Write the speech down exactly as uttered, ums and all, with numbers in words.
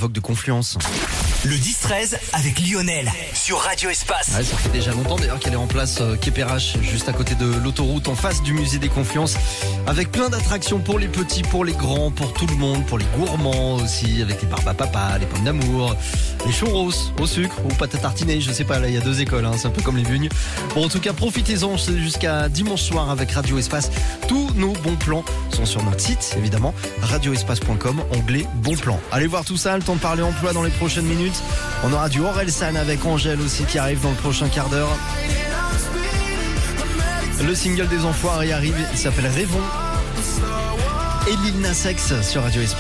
Vogue de Confluence. Le dix treize avec Lionel sur Radio Espace. Ouais, ça fait déjà longtemps d'ailleurs qu'elle est en place, euh, Quai Perrache, juste à côté de l'autoroute, en face du musée des Confluences, avec plein d'attractions pour les petits, pour les grands, pour tout le monde, pour les gourmands aussi, avec les barbes à papa, les pommes d'amour, les churros au sucre ou pâte à tartiner, je sais pas, là il y a deux écoles, hein, c'est un peu comme les bugnes. Bon, en tout cas, profitez-en, c'est jusqu'à dimanche soir avec Radio Espace. Tous nos bons plans sont sur notre site, évidemment, radio espace point com, onglet bons plans. Allez voir tout ça, le temps de parler emploi dans les prochaines minutes. On aura du Orelsan avec Angèle aussi qui arrive dans le prochain quart d'heure. Le single des Enfoirés arrive, il s'appelle Rêvons. Et Lil Nas X sur Radio Espace.